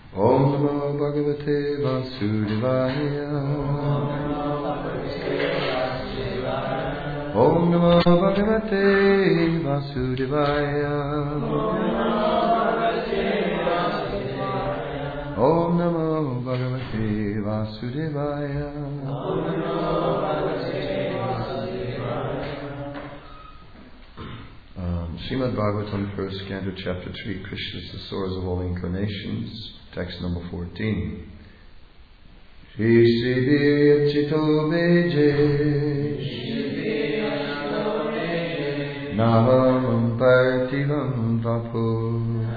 Om Namo Bhagavate Vasudevaya. Om Namo Bhagavate Vasudevaya. Om Namo Bhagavate Vasudevaya. Srimad Bhagavatam, first canto, chapter 3, Krishna is the source of all incarnations, text number 14. Shri Sri Chito Beje Navam Partivam Vapu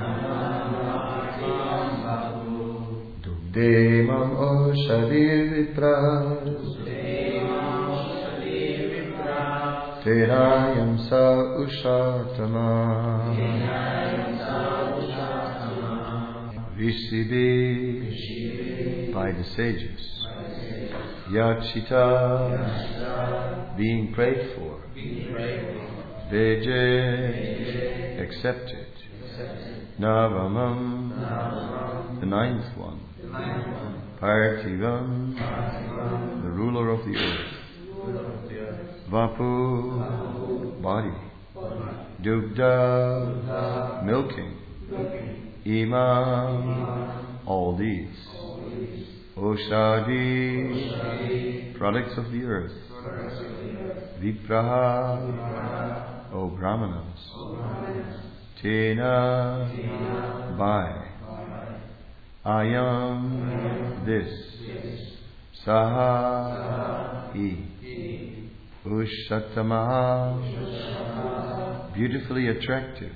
Dugde Mam Oshadir Vipras Terayam Sa Ushatama Visibhi by the sages. Yachita being prayed for. Veje accepted. Navamam the ninth one. Parthivam the ruler of the earth. Vapu body. Dugda milking. Imam all these. Oshadi products of the earth. Vipraha O Brahmanas. Tena by. Ayam this. Saha he. Ushatama beautifully attractive.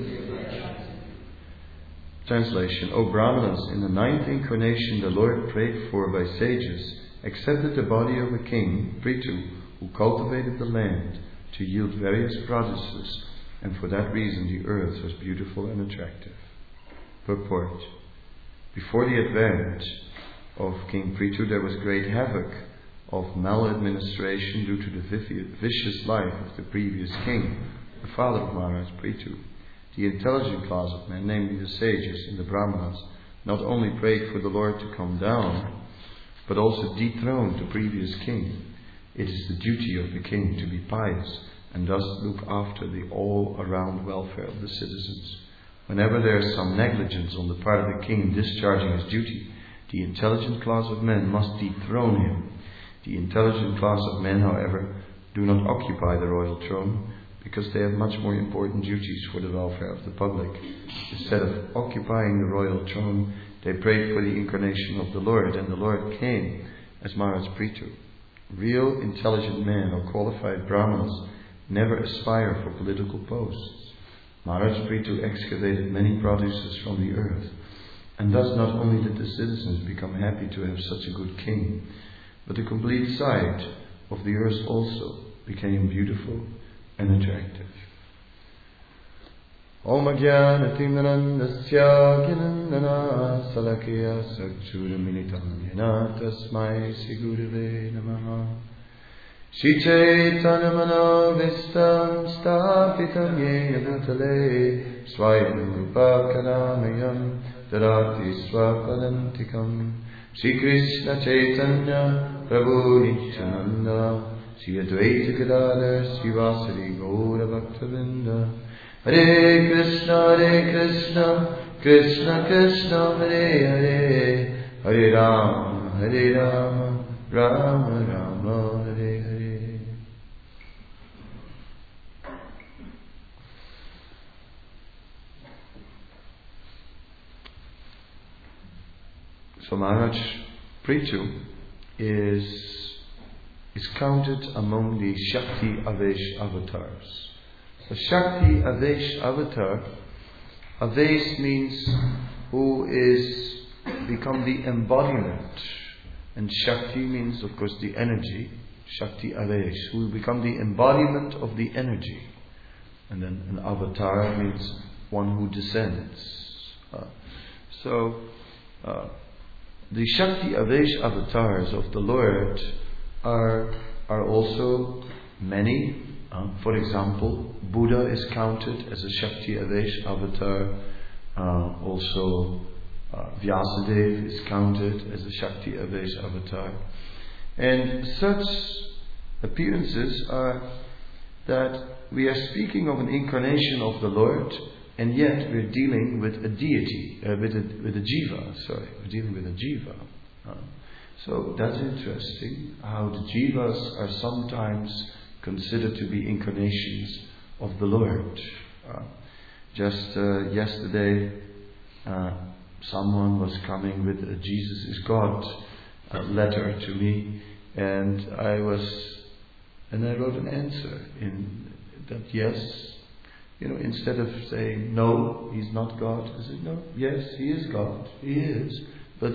Translation. O Brahmanas, in the ninth incarnation the Lord prayed for by sages accepted the body of a king, Prithu, who cultivated the land to yield various produces, and for that reason the earth was beautiful and attractive. Purport. Before the advent of King Prithu there was great havoc of maladministration due to the vicious life of the previous king, the father of Maharaj Prithu. The intelligent class of men, namely the sages and the Brahmanas, not only prayed for the Lord to come down, but also dethroned the previous king. It is the duty of the king to be pious and thus look after the all-around welfare of the citizens. Whenever there is some negligence on the part of the king discharging his duty, the intelligent class of men must dethrone him. The intelligent class of men, however, do not occupy the royal throne, because they have much more important duties for the welfare of the public. Instead of occupying the royal throne, they prayed for the incarnation of the Lord, and the Lord came as Maharaj Prithu. Real intelligent men or qualified Brahmanas never aspire for political posts. Maharaj Prithu excavated many produces from the earth, and thus not only did the citizens become happy to have such a good king, but the complete site of the earth also became beautiful and attractive. Om Ajnana Timnanandasya Gyanandana Salakya Sakshuruminitam Yena Tasmai Sri Gurave Namaha Shri Chaitanya Manovistam Stapitam Yena Bhutale Swayam Rupa Kalamayam Darati Swapadantikam Shri Krishna Chaitanya Prabhu Nityananda Shri Advaita Gadadhar Srivasari Gaura Bhaktavinda Hare Krishna Krishna Krishna Hare Hare Hare Rama Rama Rama Hare Hare. So Maharaj Prithu is counted among the Shakti Avesh avatars. The Shakti Avesh avatar, Avesh means who is become the embodiment, and Shakti means of course the energy. Shakti Avesh, who become the embodiment of the energy, and then an avatar means one who descends. The Shakti Avesh avatars of the Lord are also many. For example, Buddha is counted as a Shakti Avesh avatar. Also, Vyasadeva is counted as a Shakti Avesh avatar. And such appearances are that we are speaking of an incarnation of the Lord, and yet we're dealing with a deity, with a jiva. We're dealing with a jiva. So that's interesting, how the jivas are sometimes considered to be incarnations of the Lord. Just yesterday, someone was coming with a Jesus is God letter to me, and I wrote an answer in that yes, instead of saying no, he's not God, I said no, yes, he is God, he is, but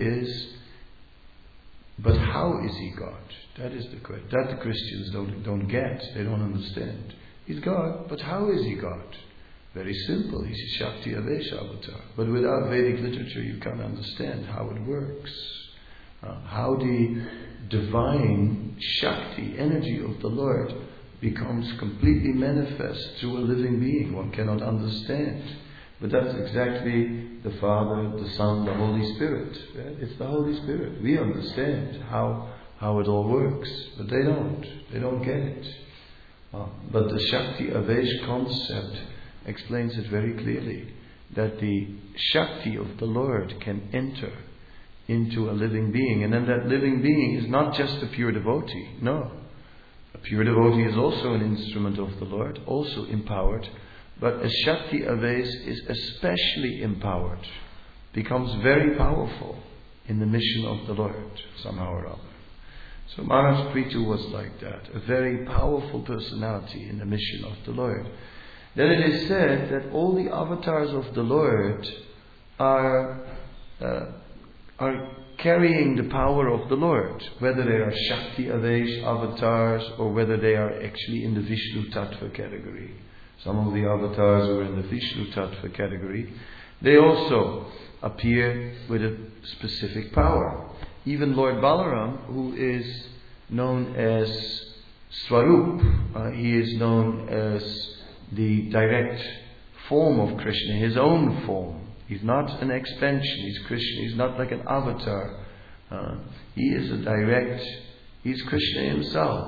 how is he God? That is the question. That the Christians don't get, they don't understand. He's God, but how is he God? Very simple, he's a Shakti Avesh avatar. But without Vedic literature you can't understand how it works. How the divine Shakti, energy of the Lord, becomes completely manifest through a living being. One cannot understand. But that's exactly the Father, the Son, the Holy Spirit. Right? It's the Holy Spirit. We understand how it all works, but they don't. They don't get it. But the Shakti Avesh concept explains it very clearly, that the Shakti of the Lord can enter into a living being, and then that living being is not just a pure devotee. No. A pure devotee is also an instrument of the Lord, also empowered, but a Shakti Avesh is especially empowered, becomes very powerful in the mission of the Lord, somehow or other. So Maharaj Prithu was like that, a very powerful personality in the mission of the Lord. Then it is said that all the avatars of the Lord are carrying the power of the Lord, whether they are Shakti Avesh avatars or whether they are actually in the Vishnu Tattva category. Some of the avatars who are in the Vishnu Tattva category, they also appear with a specific power. Even Lord Balaram, who is known as Swarup, he is known as the direct form of Krishna, his own form. He's not an expansion, he's Krishna, he's not like an avatar. He is he's Krishna himself.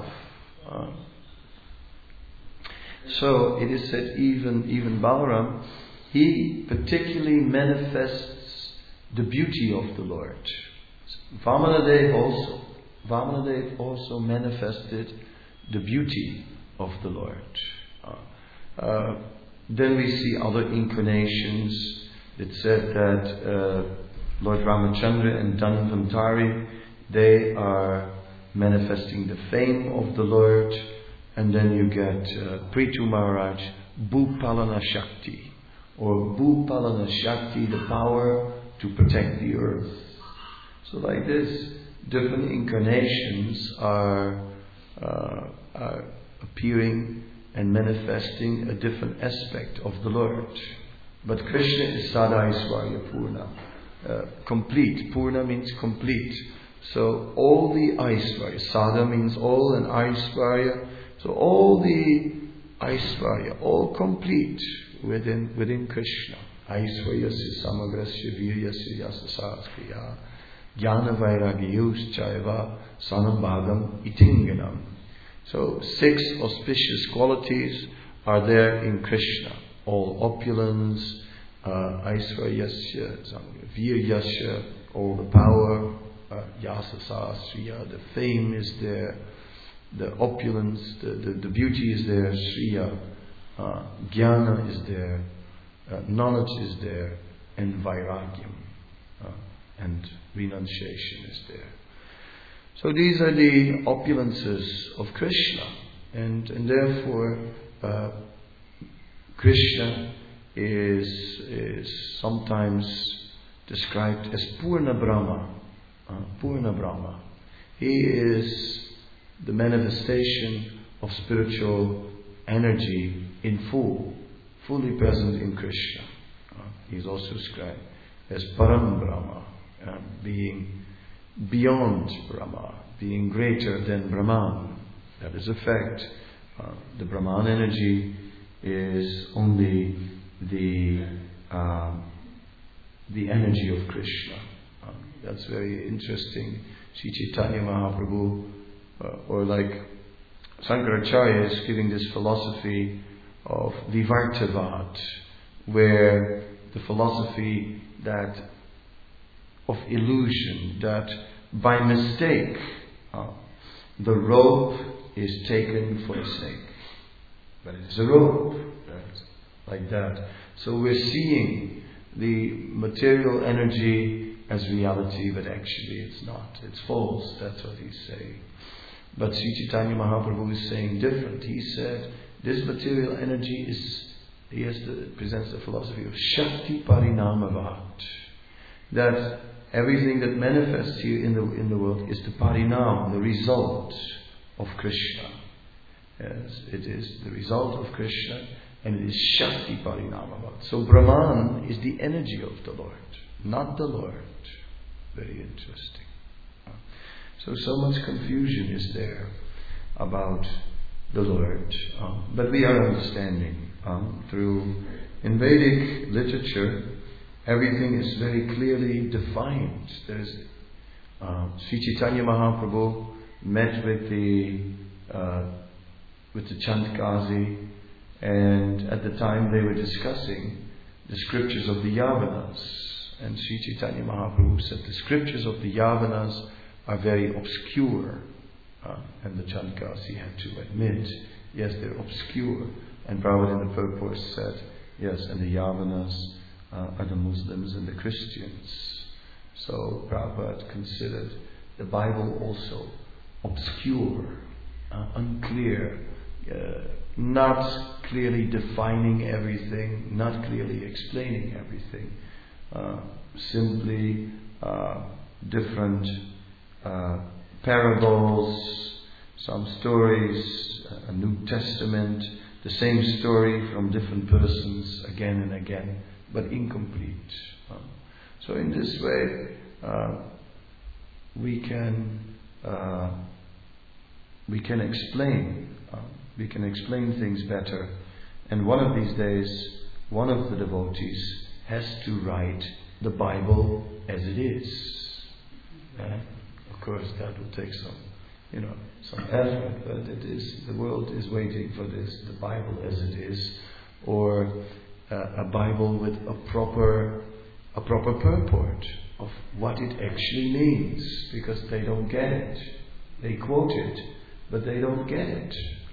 So it is said even Balaram, he particularly manifests the beauty of the Lord. Vamanadev also manifested the beauty of the Lord. Then we see other incarnations. It said that Lord Ramachandra and Dhanvantari, they are manifesting the fame of the Lord. And then you get Prithu Maharaj, Bhupalana Shakti, or Bhupalana Shakti, the power to protect the earth. So like this, different incarnations are appearing and manifesting a different aspect of the Lord. But Krishna is Sada Aishwarya Purna. Complete. Purna means complete. So all the Aishwarya. Sada means all, and Aishwarya. So all the Aishwarya, all complete within Krishna. Aishwaryasya samagrasya viryasya yasasaskriya jnana vairagyus chaiva sanambhagam itinganam. So 6 auspicious qualities are there in Krishna. All opulence, Aishwaryasya, Viryasya, all the power, Yasasasriya, the fame is there, the opulence, the beauty is there, Sriya, Jnana is there, knowledge is there, and Vairagyam, and renunciation is there. So these are the opulences of Krishna, and therefore Krishna is sometimes described as Purna Brahma. Purna Brahma. He is the manifestation of spiritual energy in fully present in Krishna. He is also described as Param Brahma, being beyond Brahma, being greater than Brahman. That is a fact. The Brahman energy is only the the energy of Krishna. That's very interesting. Sri Chaitanya Mahaprabhu, or like Sankaracharya is giving this philosophy of Vivartavad, where the philosophy that of illusion, that by mistake the rope is taken for a snake. But it is a rope, right? Like that. So we're seeing the material energy as reality, but actually it's not. It's false. That's what he's saying. But Sri Chaitanya Mahaprabhu is saying different. He said this material energy presents the philosophy of Shakti Parinamavad. That everything that manifests here in the world is the Parinam, the result of Krishna. Yes, it is the result of Krishna, and it is Shakti Parinamavad. So Brahman is the energy of the Lord, not the Lord. Very interesting. So much confusion is there about the Lord. But we are understanding through in Vedic literature, everything is very clearly defined. There's Sri Chaitanya Mahaprabhu met with the Chandkazi, and at the time they were discussing the scriptures of the Yavanas, and Sri Chaitanya Mahaprabhu said the scriptures of the Yavanas are very obscure, and the Chandkazi had to admit, yes, they're obscure. And Prabhupada in the purport said, yes, and the Yavanas are the Muslims and the Christians. So Prabhupada considered the Bible also obscure, unclear, not clearly defining everything, not clearly explaining everything, simply different parables, some stories, a New Testament, the same story from different persons again and again, but incomplete. So in this way, we can explain things better. And one of these days, one of the devotees has to write the Bible as it is. Of course, that will take some effort, but it is. The world is waiting for this, the Bible as it is, or a Bible with a proper purport of what it actually means, because they don't get it. They quote it, but they don't get it.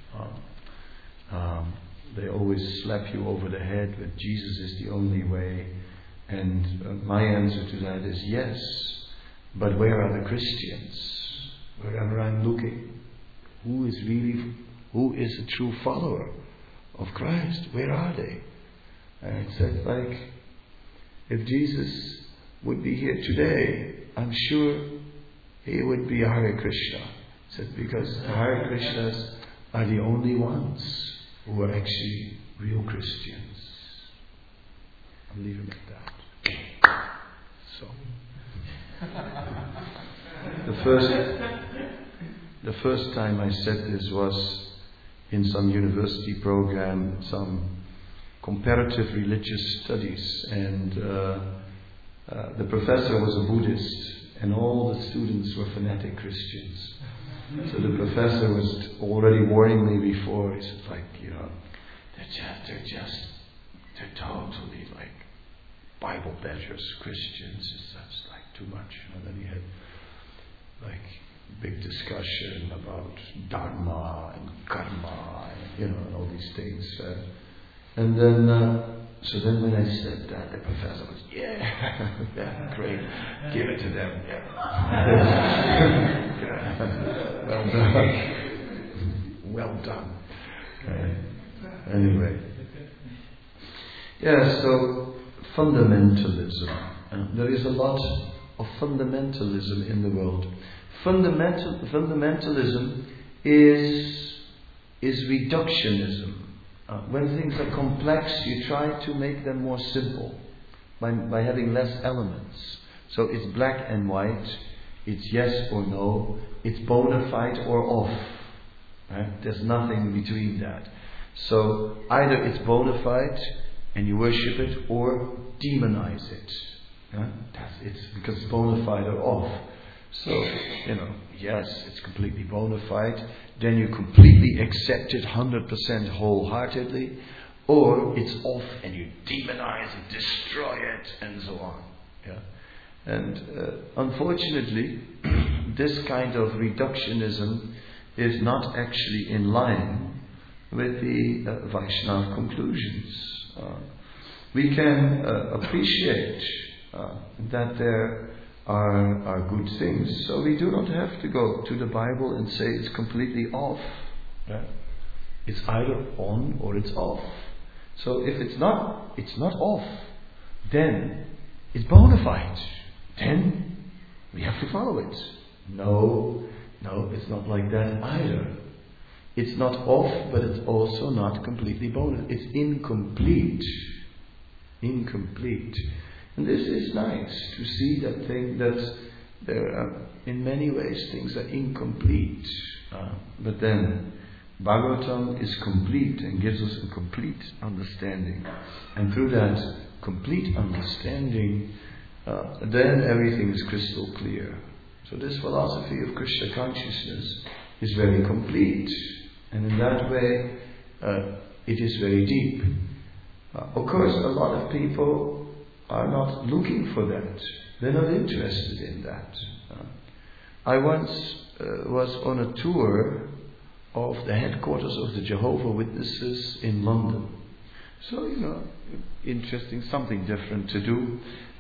They always slap you over the head with Jesus is the only way, and my answer to that is yes. But where are the Christians? Wherever I'm looking, who is a true follower of Christ? Where are they? And it said, like, if Jesus would be here today, I'm sure he would be a Hare Krishna. It said, because the Hare Krishnas are the only ones who are actually real Christians. I'm leaving it at that. So. The first time I said this was in some university program, some comparative religious studies, and the professor was a Buddhist, and all the students were fanatic Christians. So the professor was already warning me before. He said, like, they're totally like Bible bashers, Christians. That's like too much. And then he had like big discussion about dharma and karma, and and all these things. And then, so then when I said that, the professor was, yeah, great, give it to them. Yeah. Well done. Anyway, so fundamentalism. There is a lot of fundamentalism in the world. Fundamentalism is reductionism. When things are complex, you try to make them more simple by having less elements. So it's black and white, it's yes or no, it's bona fide or off. Right? There's nothing between that. So either it's bona fide and you worship it, or demonize it. It's because it's bona fide or off. So, yes, it's completely bona fide. Then you completely accept it 100% wholeheartedly. Or it's off and you demonize it, destroy it, and so on. Yeah? And unfortunately, this kind of reductionism is not actually in line with the Vaishnava conclusions. We can appreciate that there are good things, so we do not have to go to the Bible and say it's completely off. Right? It's either on or it's off. So if it's not off, then it's bona fide. Then we have to follow it. No, it's not like that either. It's not off, but it's also not completely bona. It's incomplete. And this is nice to see that there are, in many ways, things are incomplete. But then Bhagavatam is complete and gives us a complete understanding. And through that complete understanding, then everything is crystal clear. So this philosophy of Krishna consciousness is very complete. And in that way, it is very deep. Of course, a lot of people are not looking for that. They're not interested in that. I once was on a tour of the headquarters of the Jehovah Witnesses in London. So, interesting, something different to do.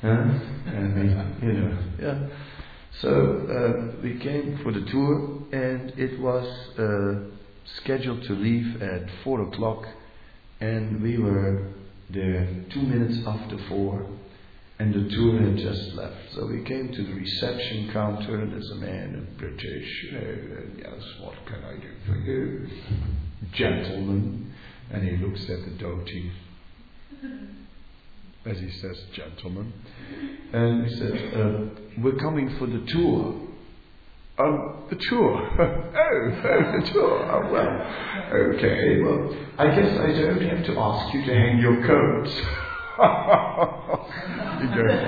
So, we came for the tour, and it was scheduled to leave at 4 o'clock, and we were there 2 minutes after 4, and the tour had just left. So we came to the reception counter, and there's a man in British, yes, what can I do for you? Gentleman. And he looks at the dhoti as he says, gentleman. And he says, we're coming for the tour. The tour? The tour. Oh, well, okay. Well, I guess I don't have to ask you to hang your coats. He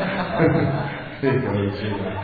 goes,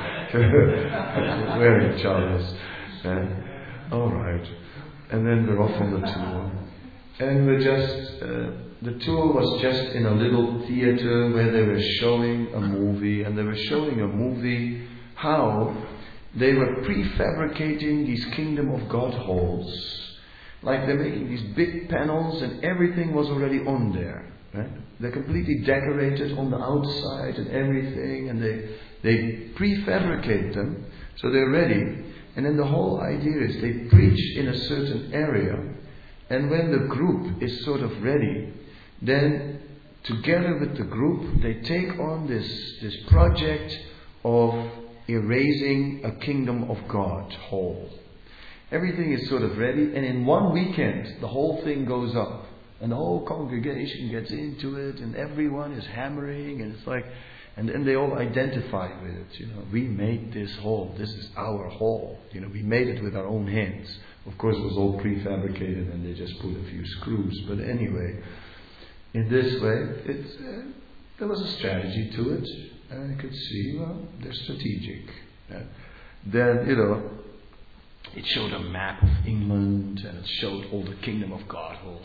very childish. All right. And then we're off on the tour. And the tour was just in a little theater where they were showing a movie. And they were showing a movie how they were prefabricating these Kingdom of God halls. Like they're making these big panels and everything was already on there. Right? They're completely decorated on the outside and everything, and they prefabricate them so they're ready. And then the whole idea is they preach in a certain area, and when the group is sort of ready, then together with the group they take on this project of erasing a Kingdom of God hall. Everything is sort of ready, and in one weekend the whole thing goes up. And the whole congregation gets into it, and everyone is hammering, and it's like, and then they all identify with it. We made this hall. This is our hall. We made it with our own hands. Of course, it was all prefabricated, and they just put a few screws. But anyway, in this way, there was a strategy to it, and you could see, they're strategic. Then, it showed a map of England, and it showed all the Kingdom of God halls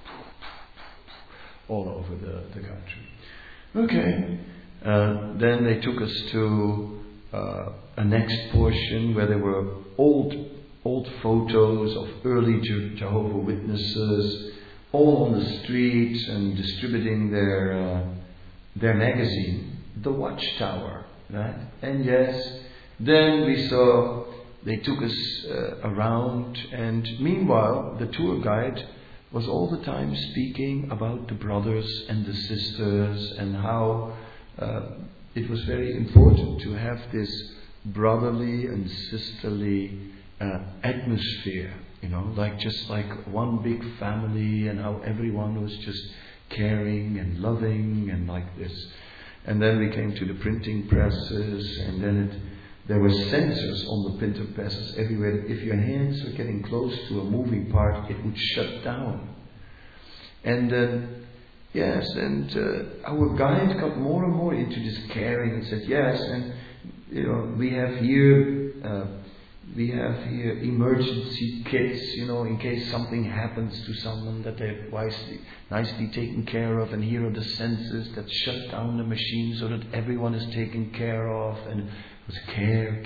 all over the country. Okay. Then they took us to a next portion where there were old photos of early Jehovah Witnesses, all on the streets and distributing their magazine, The Watchtower. Right? And yes, then we saw. They took us around, and meanwhile the tour guide was all the time speaking about the brothers and the sisters, and how it was very important to have this brotherly and sisterly atmosphere, just like one big family, and how everyone was just caring and loving and like this. And then we came to the printing presses, and then there were sensors on the printer presses everywhere. If your hands were getting close to a moving part, it would shut down. And then Yes, and our guide got more and more into this caring and said, yes, and we have here emergency kits, in case something happens to someone, that they're nicely taken care of, and here are the sensors that shut down the machine so that everyone is taken care of, and it was care,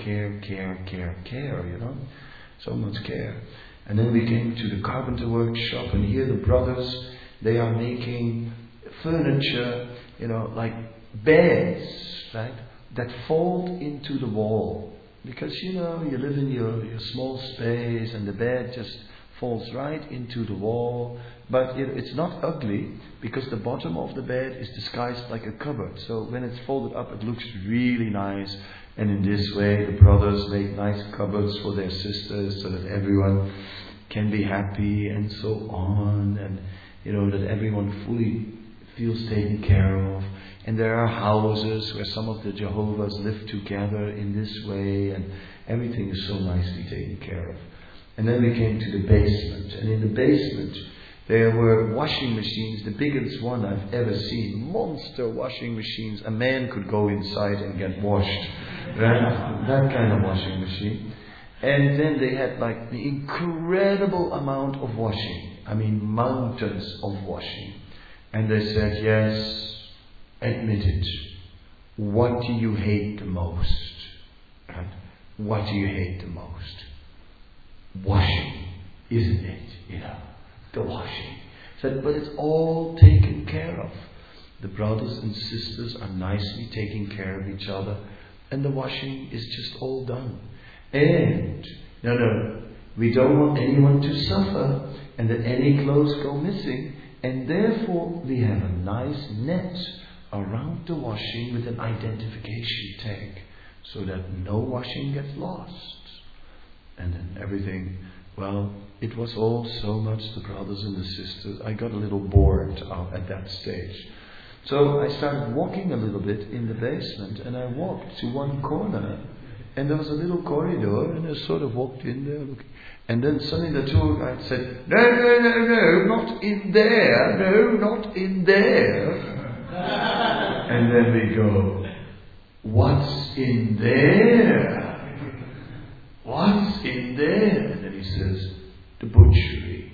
so much care. And then we came to the carpenter workshop, and here the brothers, they are making furniture, like beds, right, that fold into the wall. Because, you live in your small space, and the bed just falls right into the wall. But it's not ugly, because the bottom of the bed is disguised like a cupboard. So when it's folded up, it looks really nice. And in this way, the brothers make nice cupboards for their sisters, so that everyone can be happy, and so on. And, that everyone fully feels taken care of. And there are houses where some of the Jehovah's live together in this way, and everything is so nicely taken care of. And then we came to the basement, and in the basement there were washing machines, the biggest one I've ever seen, monster washing machines. A man could go inside and get washed, right? That kind of washing machine. And then they had like the incredible amount of washing, mountains of washing. And they said, yes, admit it. What do you hate the most? Right? What do you hate the most? Washing, isn't it? The washing. Said, but it's all taken care of. The brothers and sisters are nicely taking care of each other, and the washing is just all done. And we don't want anyone to suffer, and that any clothes go missing, and therefore we have a nice net around the washing with an identification tag, so that no washing gets lost. And then everything, it was all so much, the brothers and the sisters. I got a little bored at that stage. So I started walking a little bit in the basement, and I walked to one corner, and there was a little corridor, and I sort of walked in there looking. And then suddenly the tour guide said, no, not in there, no, not in there. And then we go, what's in there? What's in there? And then he says, the butchery.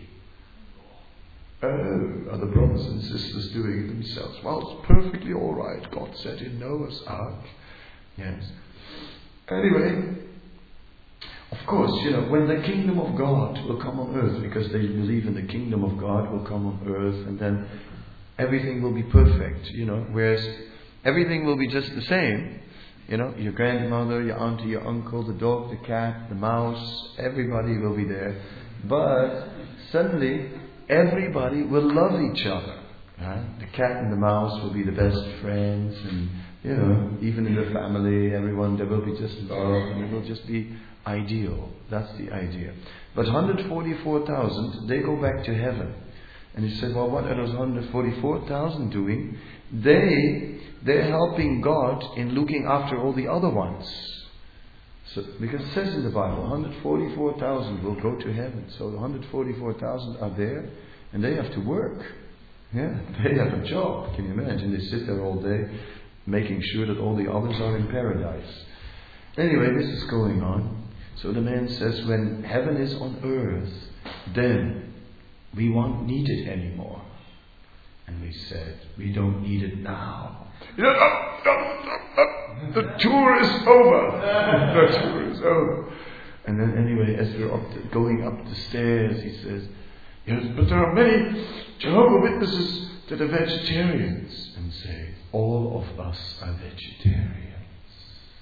Oh, are the brothers and sisters doing it themselves? Well, it's perfectly all right. God said in Noah's Ark. Yes. Anyway, of course, when the kingdom of God will come on earth, because they believe in the kingdom of God will come on earth, and then everything will be perfect, whereas everything will be just the same. Your grandmother, your auntie, your uncle, the dog, the cat, the mouse, everybody will be there. But suddenly, everybody will love each other. Right? The cat and the mouse will be the best friends, and even in the family, everyone, there will be just love, and it will just be ideal. That's the idea. But 144,000, they go back to heaven. And he said, well, what are those 144,000 doing? They're helping God in looking after all the other ones. So, because it says in the Bible, 144,000 will go to heaven. So the 144,000 are there, and they have to work. Yeah, they have a job. Can you imagine? They sit there all day, making sure that all the others are in paradise. Anyway, this is going on. So the man says, when heaven is on earth, then we won't need it anymore. And we said, we don't need it now. The tour is over. The tour is over. And then anyway, as we're going up the stairs, he says, yes, but there are many Jehovah's Witnesses that are vegetarians. And say, all of us are vegetarians.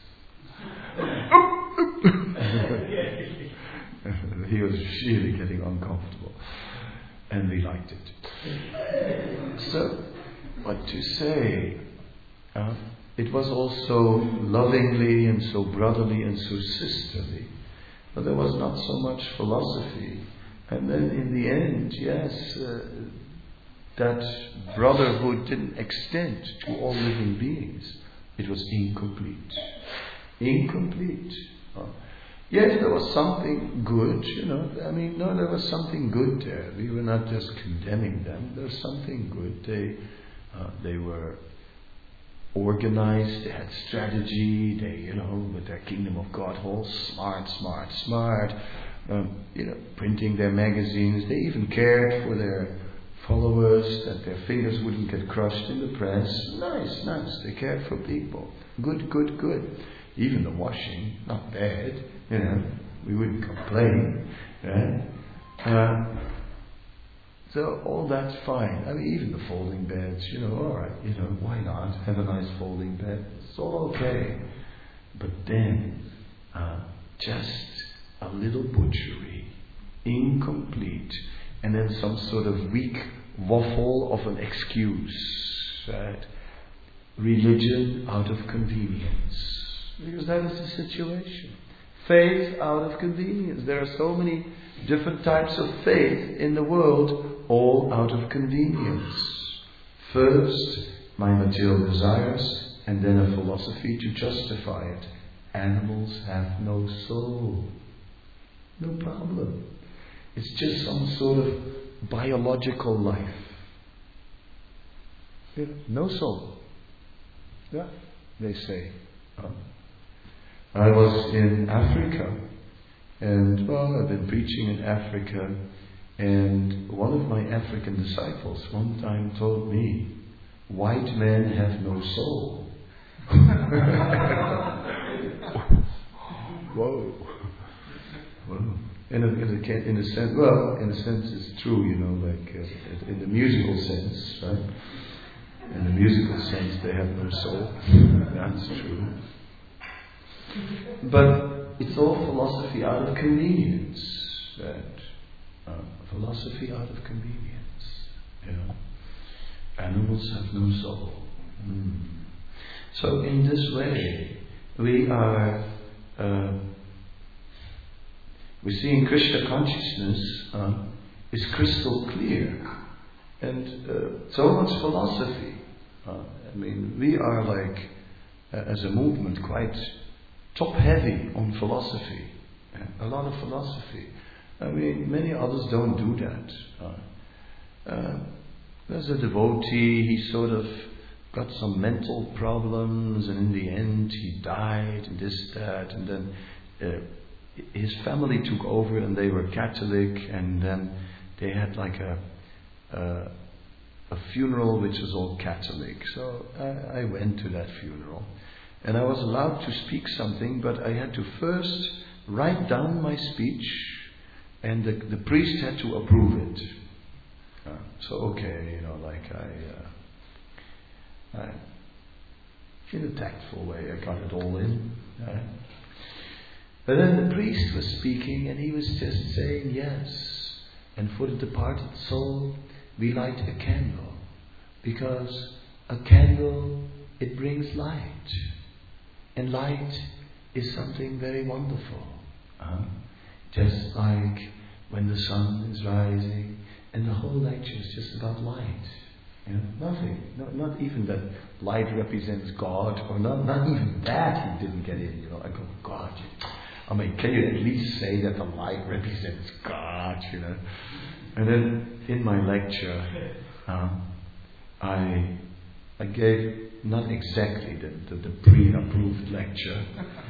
He was really getting uncomfortable. And we liked it. So, what to say? It was all so lovingly and so brotherly and so sisterly. But there was not so much philosophy. And then in the end, yes, that brotherhood didn't extend to all living beings. It was incomplete. Incomplete. Yes, there was something good, there was something good there. We were not just condemning them. There was something good. They were organized, they had strategy, with their Kingdom of God all smart, printing their magazines. They even cared for their followers, that their fingers wouldn't get crushed in the press. Nice. They cared for people. Good. Even the washing, not bad. We wouldn't complain. Right? So all that's fine. Even the folding beds, alright, why not? Have a nice folding bed. It's all okay. But then, just a little butchery, incomplete, and then some sort of weak waffle of an excuse, right? Religion out of convenience. Because that is the situation. Faith out of convenience. There are so many different types of faith in the world, all out of convenience. First, my material desires, and then a philosophy to justify it. Animals have no soul. No problem. It's just some sort of biological life. No soul. Yeah, they say. I was in Africa, and I've been preaching in Africa, and one of my African disciples one time told me, white men have no soul. Whoa. In a sense it's true, in the musical sense, right? In the musical sense they have no soul. That's true. But it's all philosophy out of convenience. Philosophy out of convenience. Animals have no soul. So in this way, we see in Krishna consciousness is crystal clear, and so much philosophy. We are as a movement, quite top heavy on philosophy. A lot of philosophy. Many others don't do that. There's a devotee, he sort of got some mental problems, and in the end he died, and this, that, and then his family took over, and they were Catholic, and then they had a funeral which was all Catholic. So I went to that funeral. And I was allowed to speak something, but I had to first write down my speech, and the priest had to approve it. So okay, I in a tactful way, I got it all in. But then the priest was speaking, and he was just saying, yes, and for the departed soul, we light a candle, because a candle, it brings light. And light is something very wonderful. Just like when the sun is rising, and the whole lecture is just about light. Nothing. Not even that light represents God, or not even that he didn't get in. I go, God. Can you at least say that the light represents God? And then in my lecture, I gave not exactly the pre-approved lecture.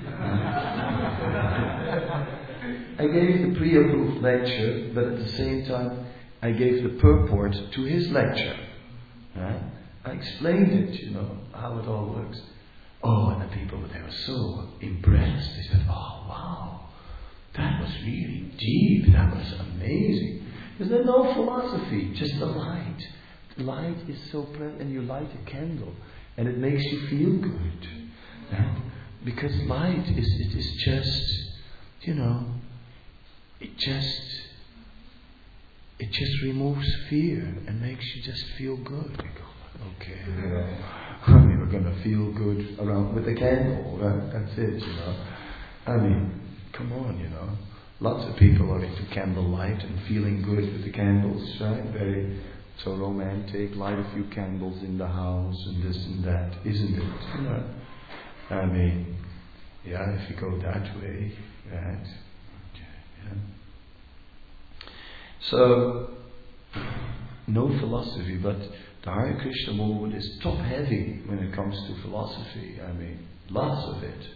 I gave the pre-approved lecture, but at the same time, I gave the purport to his lecture. I explained it, how it all works. And the people, they were so impressed. They said, oh, wow, that was really deep. That was amazing. Is there no philosophy? Just the light. The light is so present, and you light a candle, and it makes you feel good. Because light is just, it just removes fear and makes you just feel good. You go, okay, we're going to feel good around with the candle. That's it, come on, Lots of people are into candlelight and feeling good with the candles, right? Very so romantic. Light a few candles in the house and this and that, isn't it? if you go that way, right? Yeah. So, no philosophy, but the Hare Krishna movement is top heavy when it comes to philosophy. I mean, lots of it.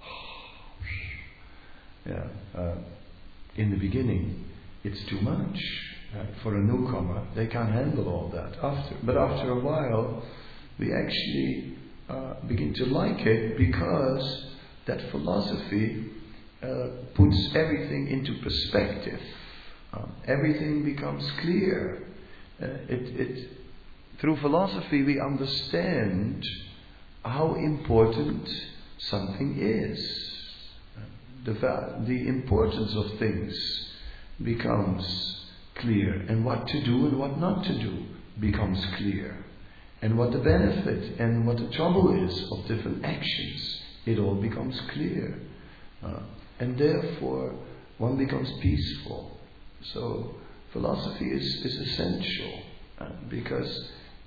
In the beginning, it's too much for a newcomer. They can't handle all that. But after a while, we actually begin to like it, because that philosophy puts everything into perspective. Everything becomes clear. Through philosophy, we understand how important something is. The importance of things becomes clear, and what to do and what not to do becomes clear, and what the benefit and what the trouble is of different actions, it all becomes clear, and therefore one becomes peaceful. So philosophy is essential, because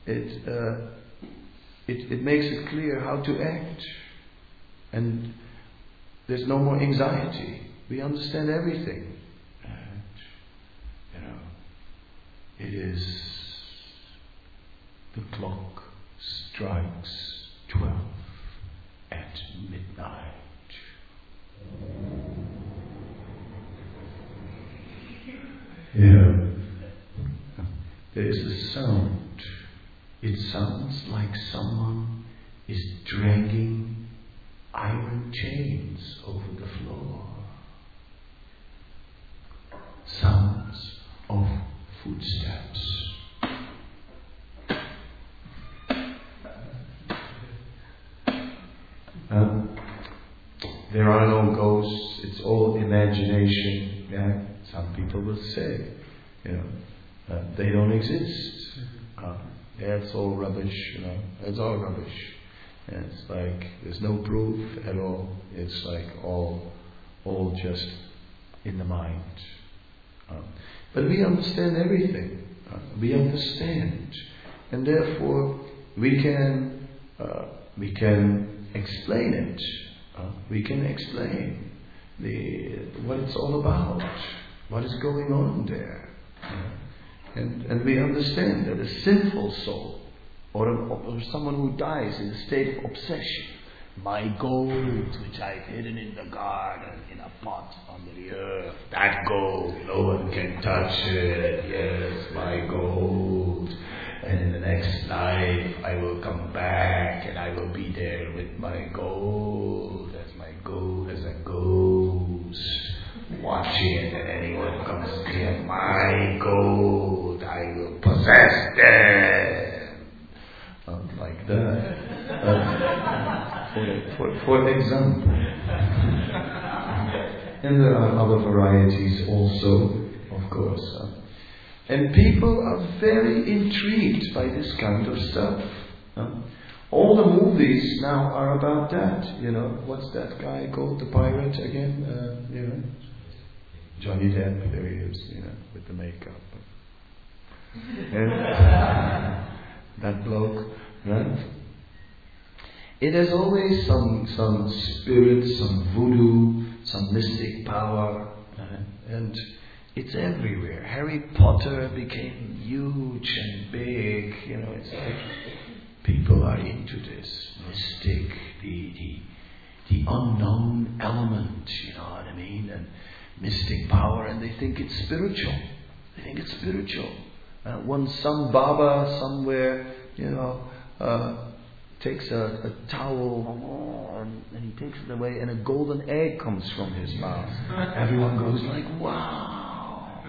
it makes it clear how to act, and there's no more anxiety. We understand everything. And, it is the clock strikes 12 at midnight. There is a sound. It sounds like someone is dragging iron chains over the floor. Sounds of footsteps. There are no ghosts. It's all imagination. Some people will say, they don't exist. It's all rubbish. It's all rubbish. And it's like there's no proof at all. It's like all just in the mind. But we understand everything. We understand, and therefore we can explain it. We can explain what it's all about, what is going on there, and we understand that a sinful soul, or someone who dies in a state of obsession, my gold which I've hidden in the garden in a pot under the earth, that gold, no one can touch it, yes, my gold, and in the next life I will come back and I will be there with my gold, as a ghost, watching, and anyone comes near my gold, I will possess them. Like that. For example. And there are other varieties also, of course. And people are very intrigued by this kind of stuff. All the movies now are about that. What's that guy called, the pirate again? Johnny Depp, there he is, with the makeup. That bloke, right? It has always some spirit, some voodoo, some mystic power, and it's everywhere. Harry Potter became huge and big. It's like people are into this mystic, the unknown element. You know what I mean? And mystic power, and they think it's spiritual. Some Baba somewhere, takes a towel and he takes it away, and a golden egg comes from his mouth. Everyone goes like, wow.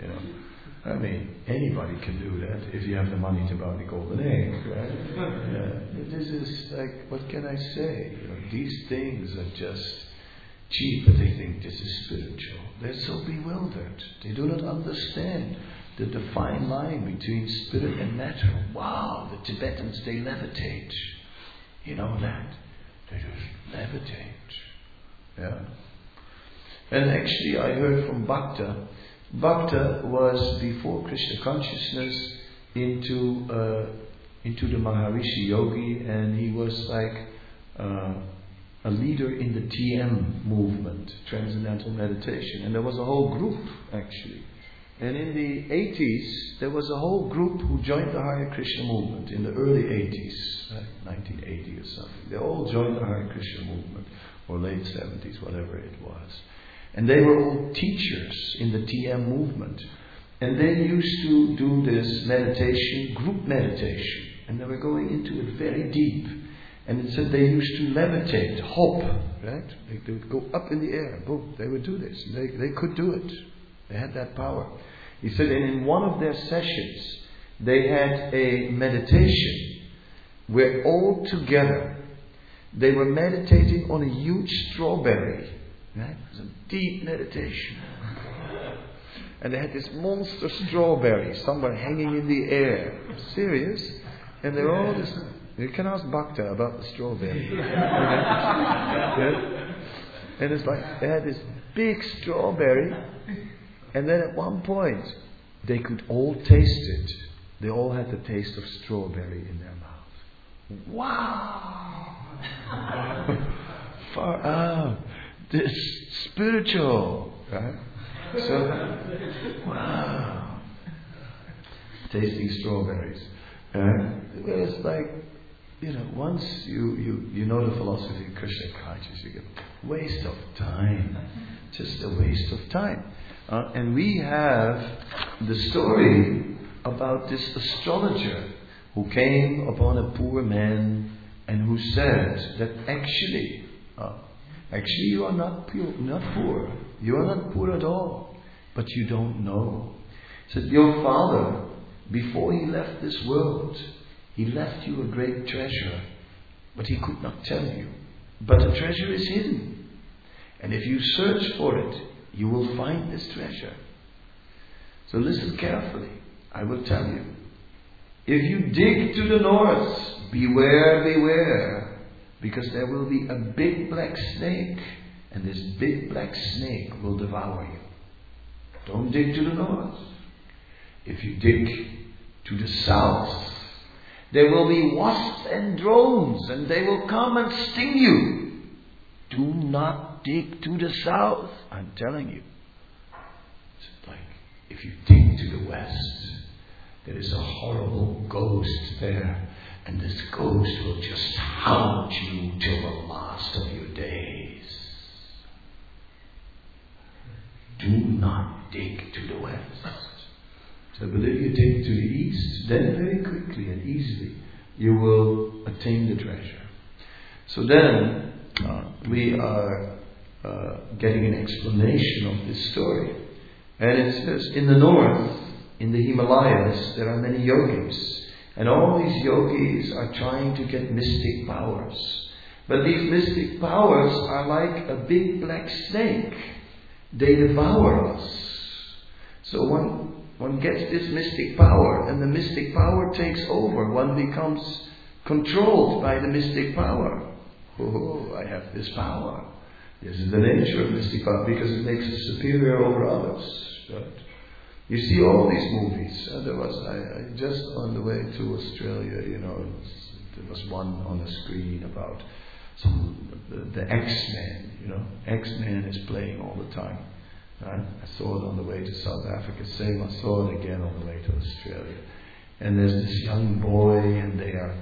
Anybody can do that if you have the money to buy the golden egg, right? This is like, what can I say? These things are just cheap, but they think this is spiritual. They're so bewildered. They do not understand the fine line between spirit and matter. Wow, the Tibetans, they levitate. You know that? They just levitate. Yeah. And actually I heard from Bhakta. Bhakta was before Krishna consciousness into the Maharishi Yogi, and he was like a leader in the TM movement, Transcendental Meditation. And there was a whole group, actually. And in the 80s, there was a whole group who joined the Hare Krishna movement in the early 80s, right? 1980 or something. They all joined the Hare Krishna movement, or late 70s, whatever it was. And they were all teachers in the TM movement. And they used to do this meditation, group meditation. And they were going into it very deep. And it said they used to levitate, hop, right? They would go up in the air, boom, they would do this. They could do it. They had that power. He said, and in one of their sessions, they had a meditation where all together they were meditating on a huge strawberry. Right? It was a deep meditation. And they had this monster strawberry somewhere hanging in the air. Serious? And they were all this. You can ask Bhakta about the strawberry. Yeah? And it's like they had this big strawberry. And then at one point, they could all taste it. They all had the taste of strawberry in their mouth. Wow! Far out. This spiritual. Right? So, wow. Tasting strawberries. It's like, once you know the philosophy of Krishna consciousness, you get waste of time. Just a waste of time. And we have the story about this astrologer who came upon a poor man and who said that actually you are not poor. You are not poor at all. But you don't know. He said, your father, before he left this world, he left you a great treasure, but he could not tell you. But the treasure is hidden. And if you search for it, you will find this treasure. So listen carefully. I will tell you. If you dig to the north, beware, beware. Because there will be a big black snake. And this big black snake will devour you. Don't dig to the north. If you dig to the south, there will be wasps and drones. And they will come and sting you. Do not dig to the south. I'm telling you. It's like if you dig to the west, there is a horrible ghost there. And this ghost will just haunt you till the last of your days. Do not dig to the west. So but if you dig to the east, then very quickly and easily you will attain the treasure. So then we are getting an explanation of this story. And it says, in the north, in the Himalayas, there are many yogis. And all these yogis are trying to get mystic powers. But these mystic powers are like a big black snake. They devour us. So one gets this mystic power, and the mystic power takes over. One becomes controlled by the mystic power. Oh, I have this power. This is the nature of mystic power, because it makes us superior over others. Right? You see all these movies. There was I just on the way to Australia. There was one on the screen about the X-Men. X-Men is playing all the time. Right? I saw it on the way to South Africa. Same. I saw it again on the way to Australia. And there's this young boy, and they are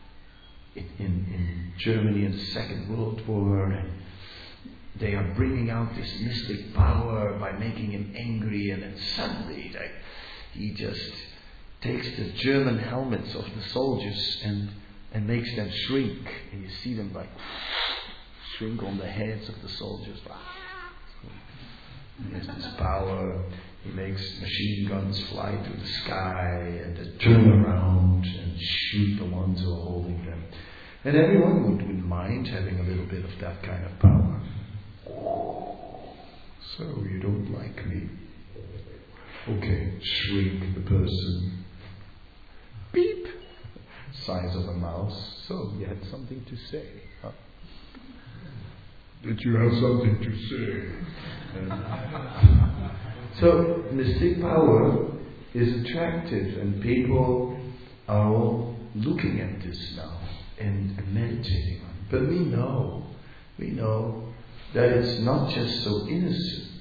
in Germany in the Second World War, and they are bringing out this mystic power by making him angry, and then suddenly he just takes the German helmets of the soldiers and makes them shrink, and you see them shrink on the heads of the soldiers. He has this power. He makes machine guns fly through the sky and they turn around and shoot the ones who are holding them. And everyone wouldn't mind having a little bit of that kind of power. So you don't like me? Okay, shrink the person. Beep! Size of a mouse. So you had something to say. Huh? Did you have something to say? So mystic power is attractive, and people are all looking at this now and meditating on it. But we know we know that it's not just so innocent,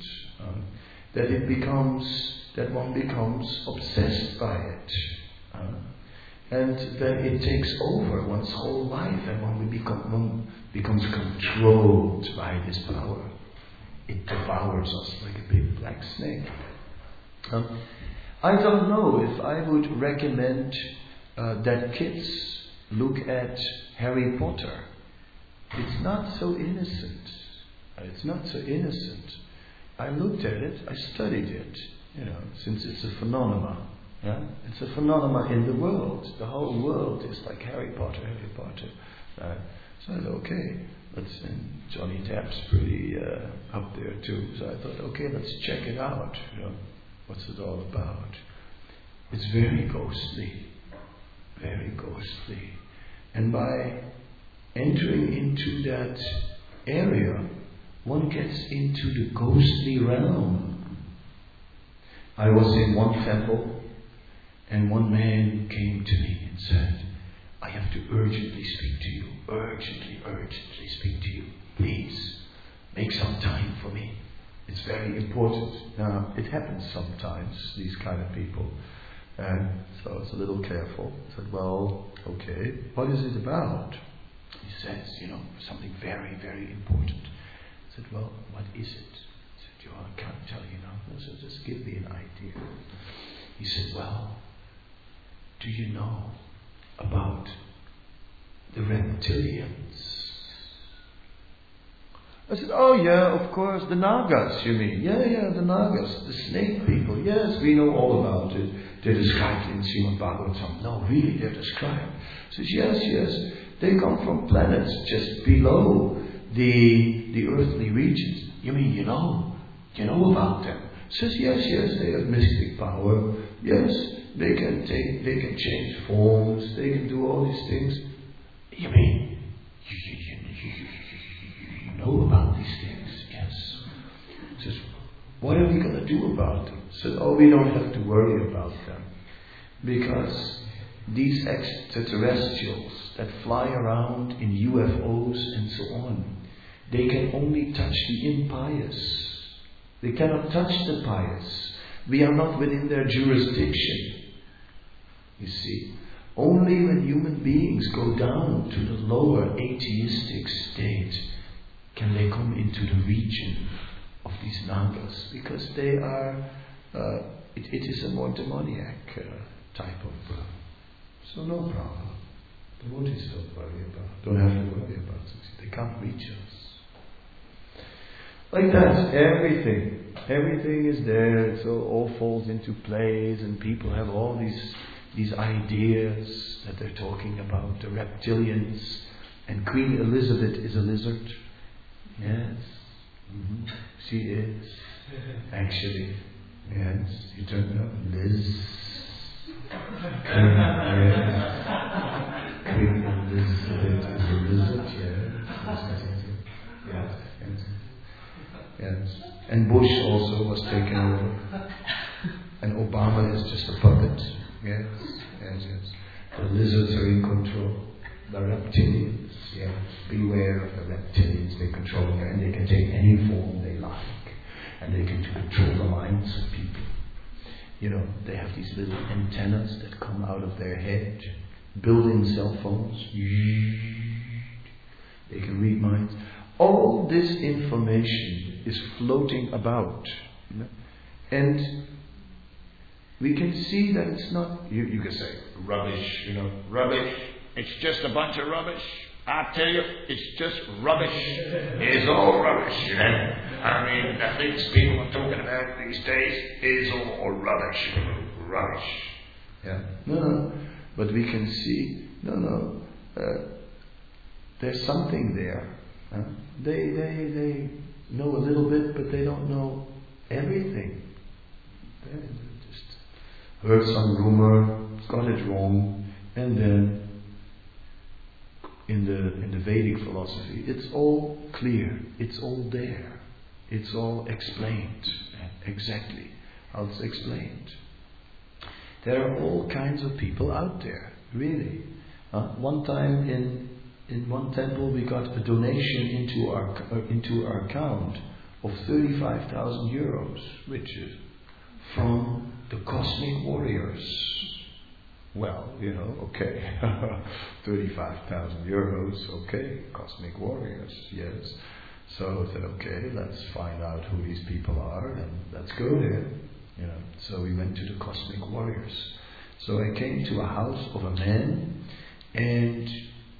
that one becomes obsessed by it. And then it takes over one's whole life, and one becomes controlled by this power. It devours us like a big black snake. I don't know if I would recommend that kids look at Harry Potter. It's not so innocent. It's not so innocent. I looked at it, I studied it, since it's a phenomenon. Yeah? It's a phenomenon in the world. The whole world is like Harry Potter. So I thought, okay, and Johnny Depp's pretty up there too. So I thought, okay, let's check it out. What's it all about? It's very ghostly. Very ghostly. And by entering into that area, one gets into the ghostly realm. I was in one temple, and one man came to me and said, I have to urgently speak to you. Urgently speak to you. Please, make some time for me. It's very important. Now, it happens sometimes, these kind of people. And so I was a little careful. I said, well, okay, what is it about? He says, something very, very important. I said, well, what is it? I said, I can't tell you now. So just give me an idea. He said, well, do you know about the reptilians? I said, oh yeah, of course, the Nagas, you mean? Yeah, the Nagas, the snake people. Yes, we know all about it. They're described in Srimad Bhagavatam. No, really, they're described. He says, yes, they come from planets just below the earthly regions. You mean, you know about them? He says, yes, they have mystic power. Yes, they can change forms, they can do all these things. You mean, you know about these things? Yes. He says, what are we going to do about them? He said, we don't have to worry about them. Because these extraterrestrials that fly around in UFOs and so on, they can only touch the impious. They cannot touch the pious. We are not within their jurisdiction. You see, only when human beings go down to the lower atheistic state can they come into the region of these Nagas, because they are, it is a more demoniac type of, so no problem. The Buddhists don't have to worry about it. They can't reach us. Like that, everything is there. It all falls into place, and people have all these ideas that they're talking about, the reptilians, and Queen Elizabeth is a lizard. Yes, she is. Actually, yes, you don't know, Liz. Queen Elizabeth is a lizard, yes. And Bush also was taken over. And Obama is just a puppet. Yes. The lizards are in control. The reptilians, yes. Beware of the reptilians. They control you, and they can take any form they like. And they can control the minds of people. They have these little antennas that come out of their head, built-in cell phones. They can read minds. All this information is floating about. And we can see that it's not, you can say, rubbish, rubbish. It's just a bunch of rubbish. I tell you, it's just rubbish. It's all rubbish, I mean, the things people are talking about these days is all rubbish. Rubbish. Yeah. No. But we can see, there's something there. They know a little bit, but they don't know everything. They just heard some rumor, got it wrong, and then in the Vedic philosophy, it's all clear, it's all there, it's all explained exactly how it's explained. There are all kinds of people out there, really. One time in one temple we got a donation into our account of 35,000 euros, which is from the Cosmic Warriors. Well, okay, 35,000 euros, okay, Cosmic Warriors, yes. So I said, okay, let's find out who these people are and let's go there. So we went to the Cosmic Warriors. So I came to a house of a man, and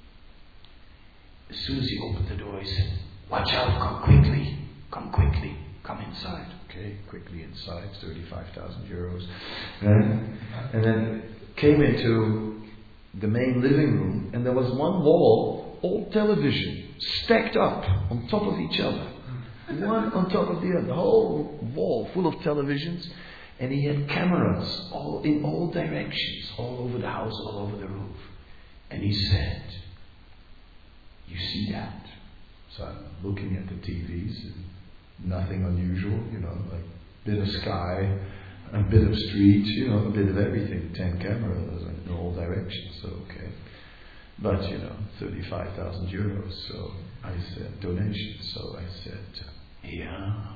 as soon as he opened the door, he said, "Watch out, come quickly, come inside." Okay, quickly inside, 35,000 euros. And then came into the main living room, and there was one wall, all television, stacked up on top of each other. One on top of the other, the whole wall full of televisions, and he had cameras in all directions, all over the house, all over the roof. And he said, "You see that?" So I'm looking at the TVs, and nothing unusual, like a bit of sky, a bit of street, a bit of everything, 10 cameras in all directions, so okay. But, 35,000 euros, so I said, donation, so I said, yeah.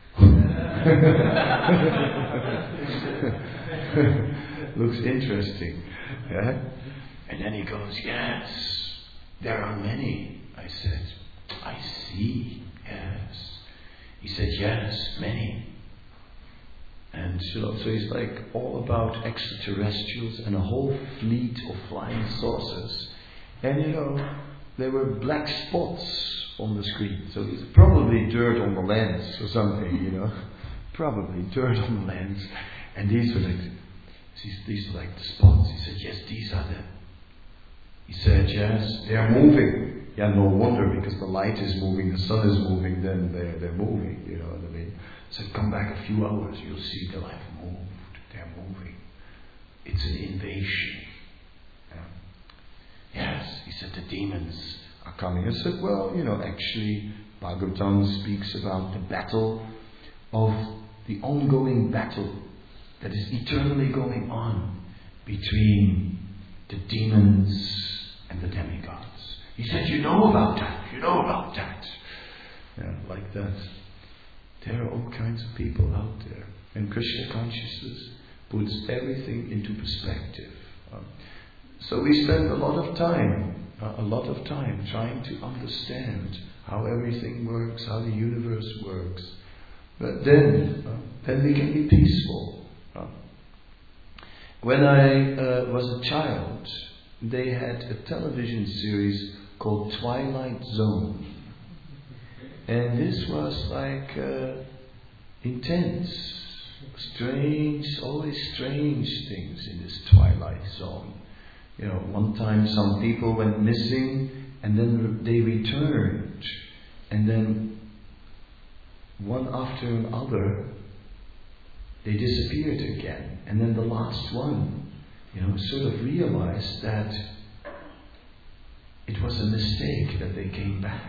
Looks interesting, yeah? And then he goes, "Yes, there are many." I said, "I see, yes." He said, "Yes, many." And so he's like all about extraterrestrials and a whole fleet of flying saucers. And there were black spots on the screen. So it's probably dirt on the lens or something, Probably dirt on the lens. And these were like the spots. He said, "Yes, these are them." He said, "Yes, they are moving." Yeah, no wonder, because the light is moving, the sun is moving, then they're moving, you know what I mean? He said, "Come back a few hours, you'll see they'll have moved. They're moving. It's an invasion." Yes, he said, "The demons are coming." I said, "Well, actually, Bhagavatam speaks about the battle of the ongoing battle that is eternally going on between the demons and the demigods." He said, "You know about that. Yeah, like that. There are all kinds of people out there. And Krishna consciousness puts everything into perspective. So we spend a lot of time trying to understand how everything works, how the universe works. But then we can be peaceful. When I was a child, they had a television series called Twilight Zone. And this was like intense, strange, always strange things in this Twilight Zone. One time some people went missing and then they returned. And then one after another, they disappeared again. And then the last one, sort of realized that it was a mistake that they came back.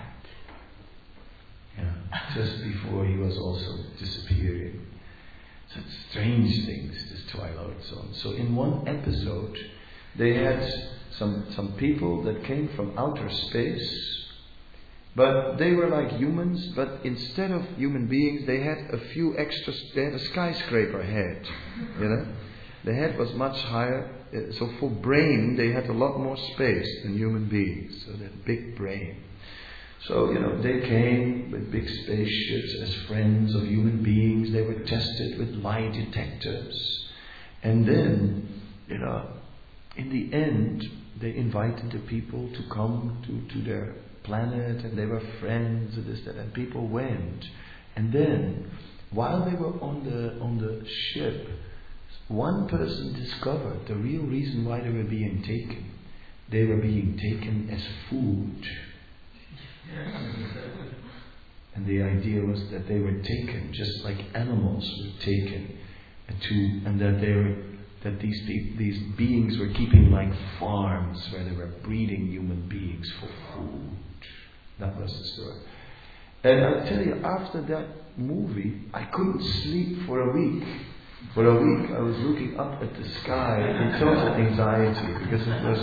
Just before he was also disappearing. Such strange things, this Twilight Zone. So in one episode, they had some people that came from outer space, but they were like humans, but instead of human beings, they had a few extra, they had a skyscraper head, The head was much higher, so for brain, they had a lot more space than human beings, so they had a big brain. So, they came with big spaceships as friends of human beings. They were tested with lie detectors. And then, in the end, they invited the people to come to their planet, and they were friends, and this, that, and people went. And then, while they were on the ship, one person discovered the real reason why they were being taken. They were being taken as food. And the idea was that they were taken just like animals were taken, and that these beings were keeping like farms where they were breeding human beings for food. That was the story. And I'll tell you, after that movie, I couldn't sleep for a week. For a week, I was looking up at the sky in total anxiety, because it was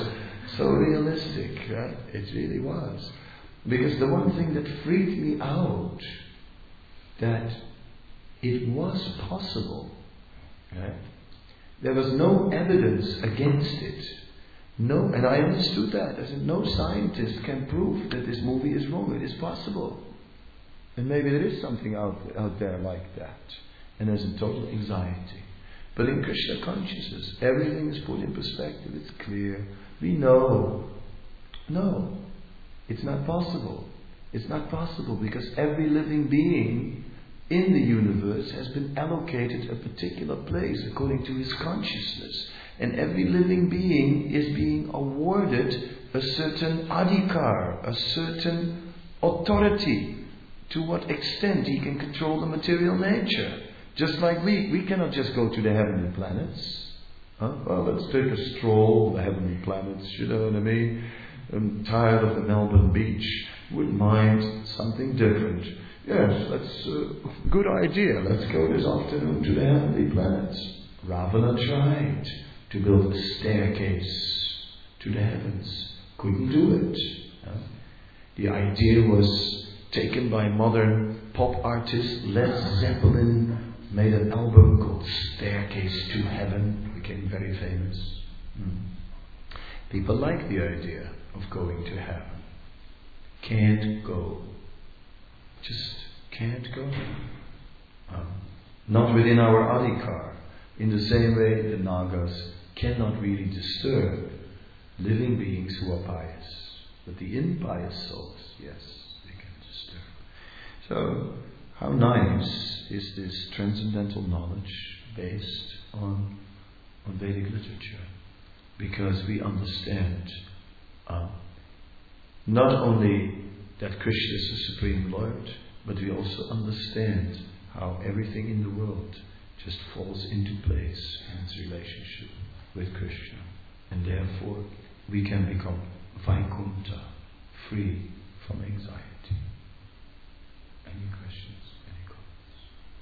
So realistic, right? It really was. Because the one thing that freaked me out, that it was possible, right? There was no evidence against it. No, and I understood that. I said, no scientist can prove that this movie is wrong. It is possible. And maybe there is something out there like that. And there's a total anxiety. But in Krishna consciousness, everything is put in perspective. It's clear. We know. No, it's not possible. It's not possible because every living being in the universe has been allocated a particular place according to his consciousness. And every living being is being awarded a certain adhikar, a certain authority, to what extent he can control the material nature. Just like we cannot just go to the heavenly planets. Well, let's take a stroll, the heavenly planets, you know what I mean? I'm tired of the Melbourne beach. Wouldn't mind something different. Yes, that's a good idea. Let's go this afternoon to the heavenly planets. Ravana tried to build a staircase to the heavens. Couldn't do it. The idea was taken by modern pop artist Led Zeppelin, made an album called Staircase to Heaven, became very famous. People like the idea of going to heaven. Can't go. Just can't go. Not within our adhikar. In the same way, the Nagas cannot really disturb living beings who are pious. But the impious souls, yes, they can disturb. So, how nice is this transcendental knowledge based on Vedic literature? Because we understand not only that Krishna is the Supreme Lord, but we also understand how everything in the world just falls into place in its relationship with Krishna. And therefore, we can become Vaikunta, free from anxiety. Any questions? Any comments?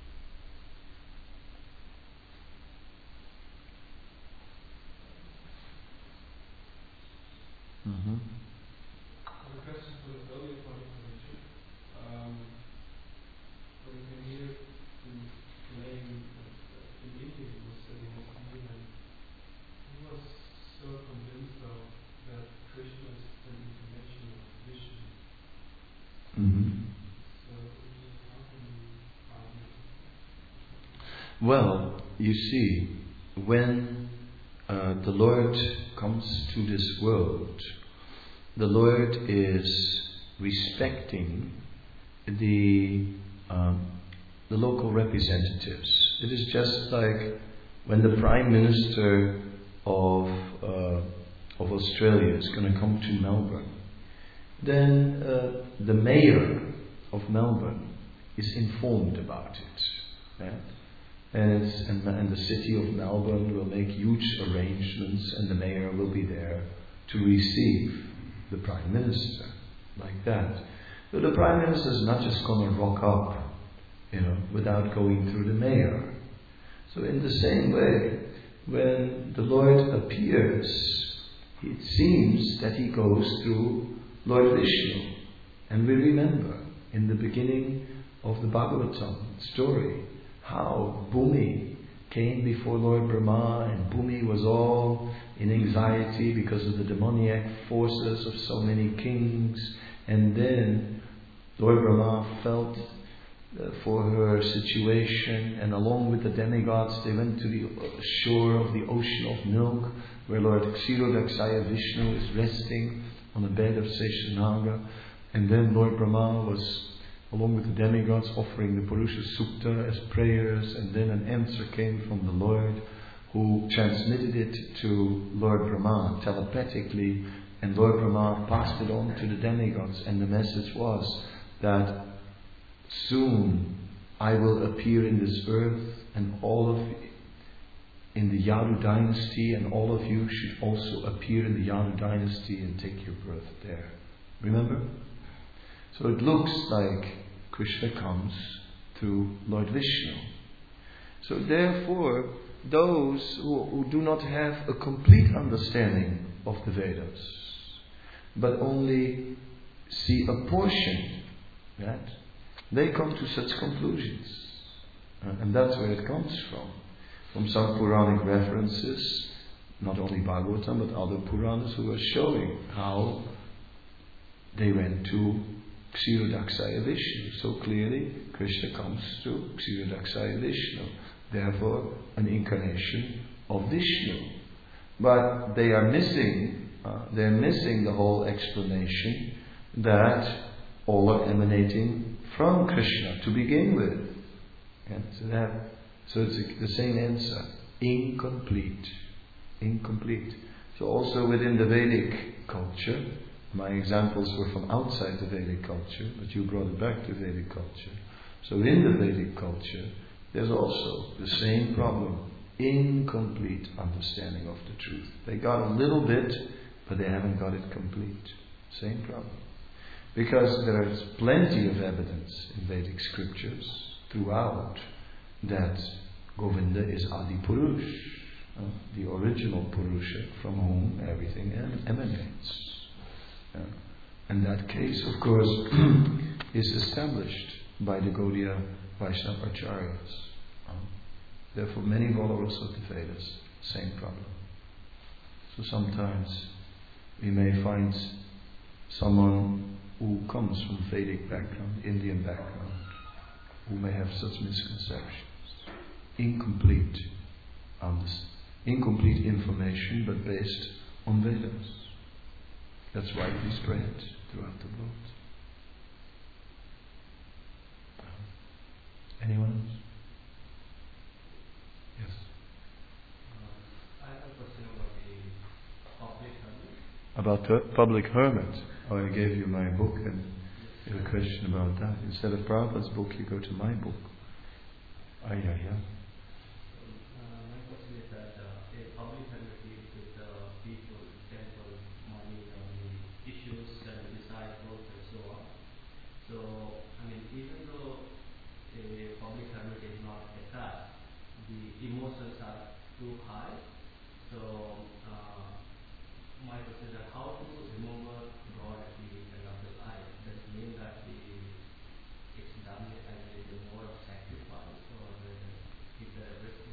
Mm-hmm. A question for the earlier point of Richard. When we came here to claim in India he was studying as Indian, he was so convinced of that Krishna is an incarnation of Vishnu. Mm-hmm. So how can you argue? Well, you see, when the Lord comes to this world, the Lord is respecting the local representatives. It is just like when the Prime Minister of Australia is going to come to Melbourne, then the Mayor of Melbourne is informed about it. Right? And the city of Melbourne will make huge arrangements, and the Mayor will be there to receive the Prime Minister, like that. So the Prime Minister is not just going to rock up, without going through the Mayor. So in the same way, when the Lord appears, it seems that he goes through Lord Vishnu. And we remember in the beginning of the Bhagavatam story how Bhumi came before Lord Brahma, and Bhumi was all in anxiety because of the demoniac forces of so many kings. And then Lord Brahma felt for her situation, and along with the demigods they went to the shore of the ocean of milk, where Lord Kshirodakshaya Vishnu is resting on the bed of Seshanaga. And then Lord Brahma was, along with the demigods, offering the Purusha Sukta as prayers, and then an answer came from the Lord, who transmitted it to Lord Brahma telepathically, and Lord Brahma passed it on to the demigods, and the message was that soon I will appear in this earth, and all of in the Yadu dynasty, and all of you should also appear in the Yadu dynasty and take your birth there. Remember? So it looks like Krishna comes through Lord Vishnu. So therefore, those who do not have a complete understanding of the Vedas, but only see a portion, right? They come to such conclusions. And that's where it comes from some Puranic references, not only Bhagavatam but other Puranas who are showing how they went to Kshirodakshaya Vishnu. So clearly Krishna comes to Kshirodakshaya Vishnu, therefore an incarnation of Vishnu. But they are missing the whole explanation that all are emanating from Krishna to begin with. And so it's the same answer. Incomplete. So also within the Vedic culture, my examples were from outside the Vedic culture, but you brought it back to Vedic culture. So in the Vedic culture, there's also the same problem. Incomplete understanding of the truth. They got a little bit, but they haven't got it complete. Same problem. Because there is plenty of evidence in Vedic scriptures throughout that Govinda is Adi Purush, the original Purusha from whom everything emanates. And that case, of course, is established by the Gaudiya Vaishnava Acharyas. Therefore, many followers of the Vedas, same problem. So sometimes we may find someone who comes from Vedic background, Indian background, who may have such misconceptions. Incomplete information, but based on Vedas. That's widely spread throughout the world. Anyone else? Yes. I have a question about the public hermit. About the public hermit. Oh, I gave you my book and you have a question about that. Instead of Prabhupada's book, you go to my book. My question is that a public hermit deals with people, temple, money, issues and disciples and so on. So, even though a public hermit is not attached, the emotions are too high. So, my question is how to remember God at the end of the life. Does it mean that it's done as a mode of sacrifice, or is there a risk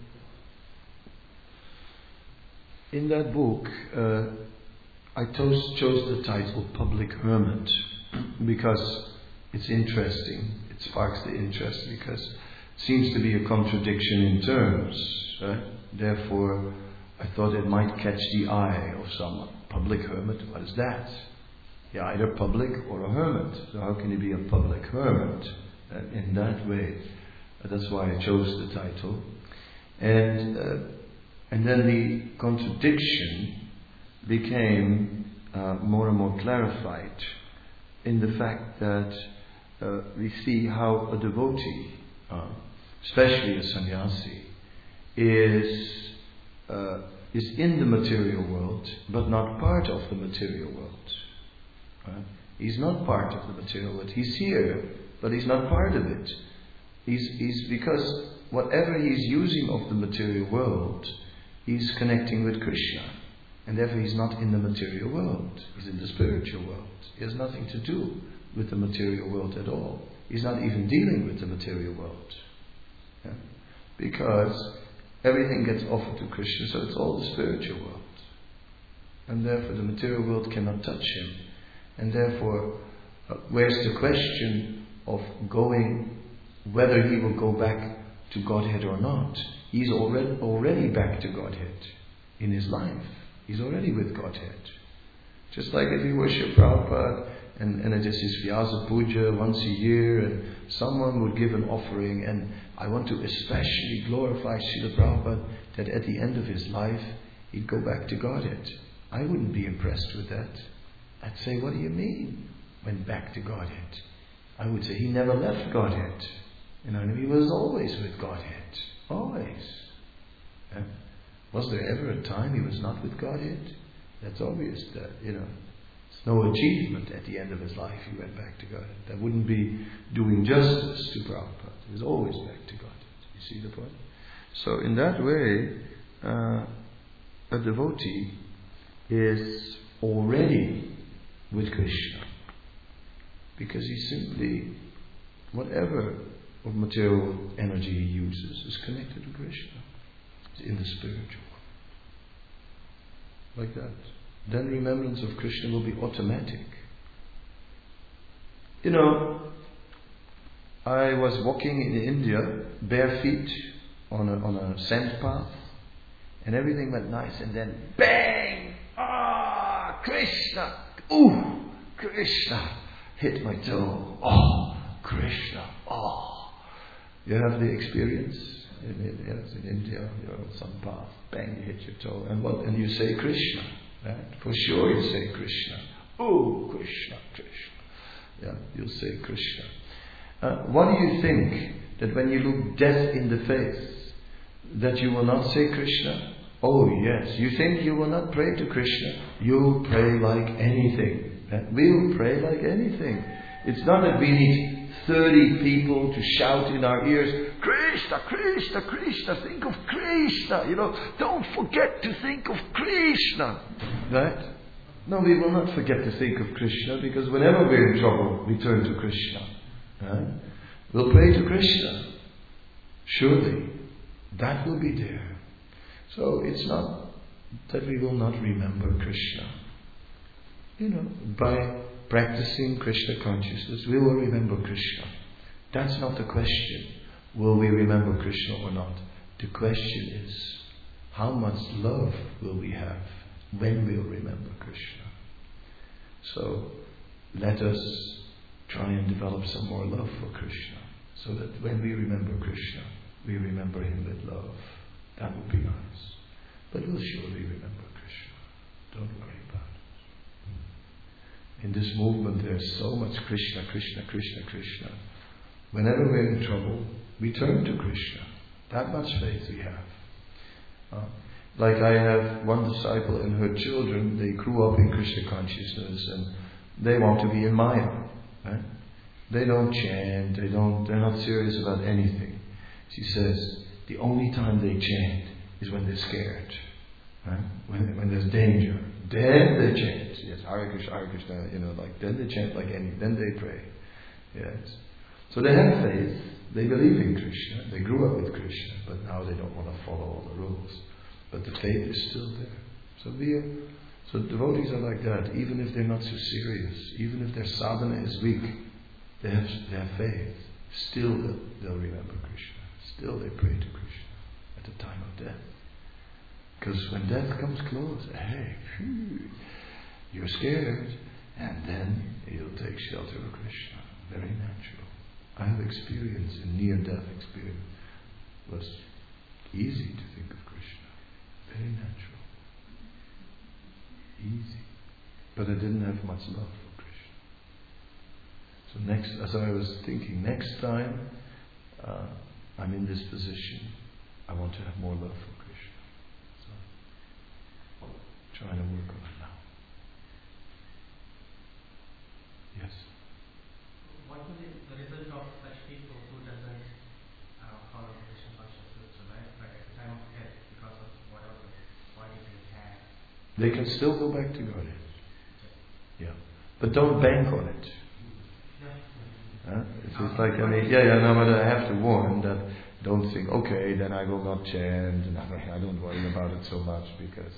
involved? In that book, I chose the title Public Hermit because it's interesting. It sparks the interest because it seems to be a contradiction in terms. Right? Therefore, I thought it might catch the eye of someone. Public hermit, what is that? You're either public or a hermit. So how can you be a public hermit in that way? That's why I chose the title. And then the contradiction became more and more clarified in the fact that we see how a devotee, especially a sannyasi, is in the material world, but not part of the material world. Right? He's not part of the material world. He's here, but he's not part of it. He's because whatever he's using of the material world, he's connecting with Krishna, and therefore he's not in the material world. He's in the spiritual world. He has nothing to do with the material world at all. He's not even dealing with the material world, because everything gets offered to Krishna, so it's all the spiritual world. And therefore the material world cannot touch him. And therefore, where's the question of whether he will go back to Godhead or not? He's already back to Godhead in his life. He's already with Godhead. Just like if you worship Prabhupada, and it is his Vyasa Puja once a year, and someone would give an offering, and I want to especially glorify Srila Prabhupada, that at the end of his life, he'd go back to Godhead. I wouldn't be impressed with that. I'd say, what do you mean, went back to Godhead? I would say, he never left Godhead. He was always with Godhead. Always. Was there ever a time he was not with Godhead? That's obvious that, it's no achievement at the end of his life he went back to Godhead. That wouldn't be doing justice to Prabhupada. He was always back to Godhead. You see the point? So in that way, a devotee is already with Krishna. Because he simply, whatever of material energy he uses is connected to Krishna. It's in the spiritual. Like that. Then remembrance of Krishna will be automatic. You know, I was walking in India, bare feet, on a sand path, and everything went nice, and then bang! Ah, Krishna! Ooh, Krishna! Hit my toe. Oh, Krishna! Oh! You have the experience? Yes, in India, you're on some path, bang, you hit your toe, and you say Krishna, right? For sure you say Krishna. Oh, Krishna, Krishna. Yeah, you'll say Krishna. What do you think that when you look death in the face, that you will not say Krishna? Oh yes, you think you will not pray to Krishna? You'll pray like anything. We'll pray like anything. It's not that we need 30 people to shout in our ears, Krishna, Krishna, Krishna, think of Krishna, don't forget to think of Krishna. Right? No, we will not forget to think of Krishna, because whenever we're in trouble, we turn to Krishna. Right? We'll pray to Krishna. Surely, that will be there. So it's not that we will not remember Krishna. By practicing Krishna consciousness, we will remember Krishna. That's not the question. Will we remember Krishna or not? The question is, how much love will we have when we'll remember Krishna? So, let us try and develop some more love for Krishna, so that when we remember Krishna, we remember him with love. That would be nice. But we'll surely remember Krishna. Don't worry about it. In this movement there's so much Krishna, Krishna, Krishna, Krishna. Whenever we're in trouble, we turn to Krishna. That much faith we have. Like I have one disciple and her children, they grew up in Krishna consciousness and they want to be in Maya. Right? They don't chant, they're not serious about anything. She says, the only time they chant is when they're scared. Right? When there's danger. Then they chant. Yes, Hare Krishna, then they chant like anything. Then they pray. Yes. So they have faith. They believe in Krishna. They grew up with Krishna. But now they don't want to follow all the rules. But the faith is still there. So devotees are like that. Even if they're not so serious. Even if their sadhana is weak. They have faith. Still they'll remember Krishna. Still they pray to Krishna at the time of death. Because when death comes close, you're scared, and then you'll take shelter of Krishna. Very natural. I have experience in near-death experience. It was easy to think of Krishna. Very natural. Easy. But I didn't have much love for Krishna. So as I was thinking, next time I'm in this position, I want to have more love for Krishna. So, trying to work on it now. Yes? What will be the result of such people who doesn't follow Krishna consciousness, right? But at the time of death, because of whatever body they have, they can still go back to Godhead. Yeah. But don't bank on it. It's like, but I have to warn that don't think, okay, then I will not chant, and I don't worry about it so much, because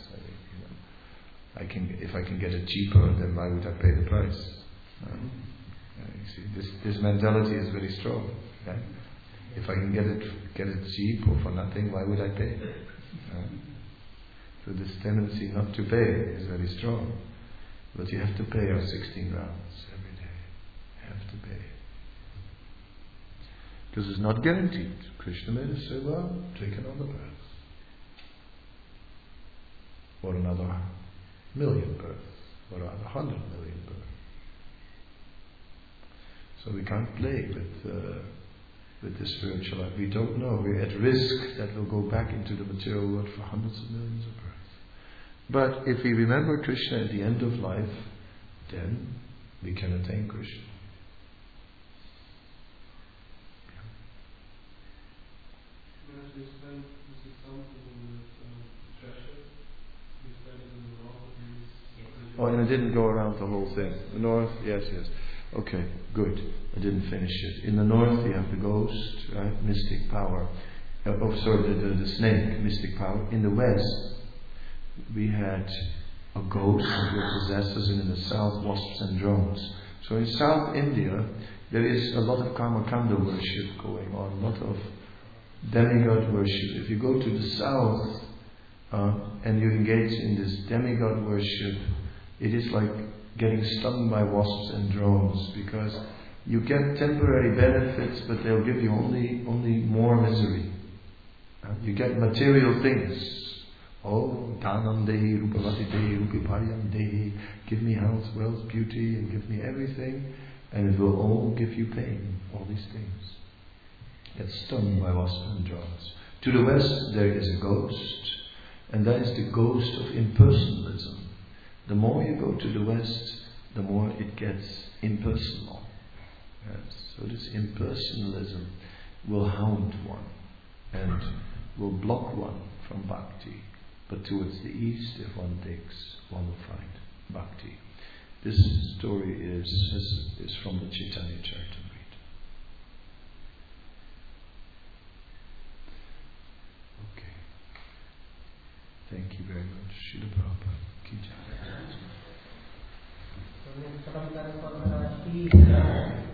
if I can get it cheaper, then why would I pay the price? You see, this mentality is very strong. Right? If I can get it cheap or for nothing, why would I pay? So this tendency not to pay is very strong. But you have to pay our 16 rounds every day. You have to pay. Because it's not guaranteed. Krishna made us say, well, take another birth. Or another 1,000,000 births. Or another 100 million births. So we can't play with the spiritual life. We don't know. We're at risk that we'll go back into the material world for hundreds of millions of births. But if we remember Krishna at the end of life, then we can attain Krishna. Can you explain this example with treasure? you said in the north of these. Oh, and I didn't go around the whole thing. The north, yes. Okay, good. I didn't finish it. In the north, you have the ghost, right? Mystic power. The snake, mystic power. In the west, we had a ghost that were possessors, and in the south, wasps and drones. So in South India, there is a lot of Karmakanda worship going on, a lot of demigod worship. If you go to the south and you engage in this demigod worship, it is like getting stung by wasps and drones, because you get temporary benefits, but they'll give you only more misery. You get material things. Oh, Dhanam Dehi, Rupavati Dehi, Rupiparyam Dehi. Give me health, wealth, beauty, and give me everything, and it will all give you pain. All these things. Get stung by wasps and drones. To the west there is a ghost, and that is the ghost of impersonalism. The more you go to the west, the more it gets impersonal. Yes. So this impersonalism will hound one and will block one from bhakti. But towards the east, if one digs, one will find bhakti. This story is from the Chaitanya Charitamrita. Okay. Thank you very much. Srila Prabhupada. Ki jai.